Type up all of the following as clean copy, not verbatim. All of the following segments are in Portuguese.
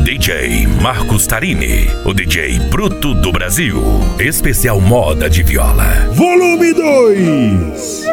DJ Marcos Tarini, o DJ bruto do Brasil. Especial moda de viola. Volume 2.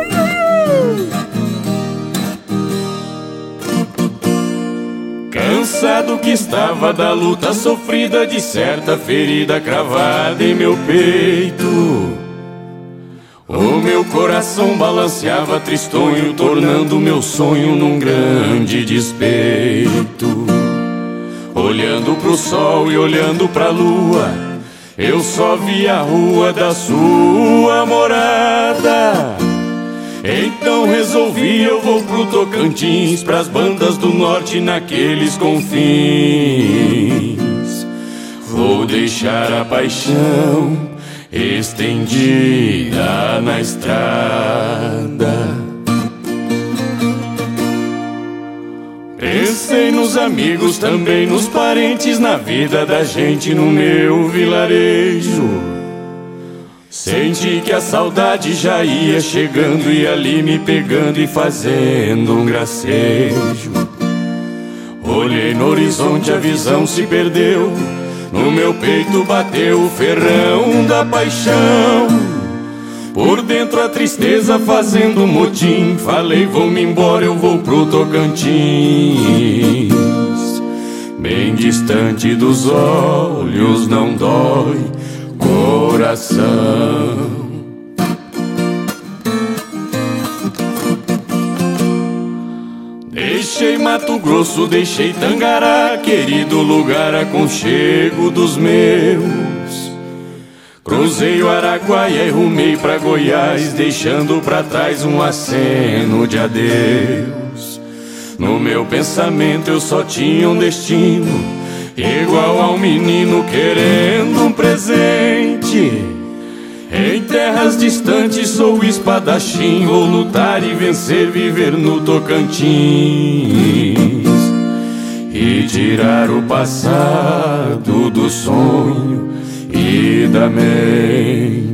Cansado que estava da luta sofrida, de certa ferida cravada em meu peito, o meu coração balanceava tristonho, tornando meu sonho num grande despeito. Olhando pro sol e olhando pra lua, eu só vi a rua da sua morada. Então resolvi, eu vou pro Tocantins, pras bandas do norte naqueles confins. Vou deixar a paixão estendida na estrada. Pensei nos amigos, também nos parentes, na vida da gente no meu vilarejo. Senti que a saudade já ia chegando e ali me pegando e fazendo um gracejo. Olhei no horizonte, a visão se perdeu, no meu peito bateu o ferrão da paixão. Por dentro a tristeza fazendo motim, falei vou-me embora, eu vou pro Tocantins, bem distante dos olhos, não dói coração. Deixei Mato Grosso, deixei Tangará, querido lugar aconchego dos meus. Cruzei o Araguaia e rumei pra Goiás, deixando pra trás um aceno de adeus. No meu pensamento eu só tinha um destino, igual ao menino querendo um presente. Em terras distantes sou espadachim, vou lutar e vencer, viver no Tocantins e tirar o passado do sonho e da mente.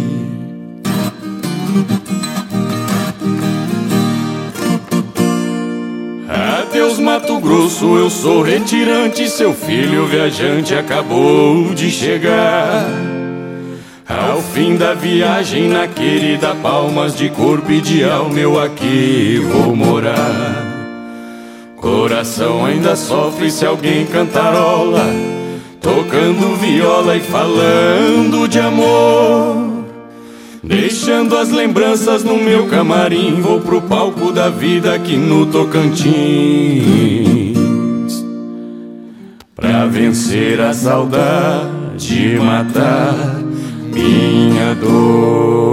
Adeus Mato Grosso, eu sou retirante, seu filho viajante acabou de chegar. Ao fim da viagem na querida Palmas, de corpo e de alma eu aqui vou morar. Coração ainda sofre se alguém cantarola, tocando viola e falando de amor. Deixando as lembranças no meu camarim, vou pro palco da vida aqui no Tocantins, pra vencer a saudade e matar minha dor.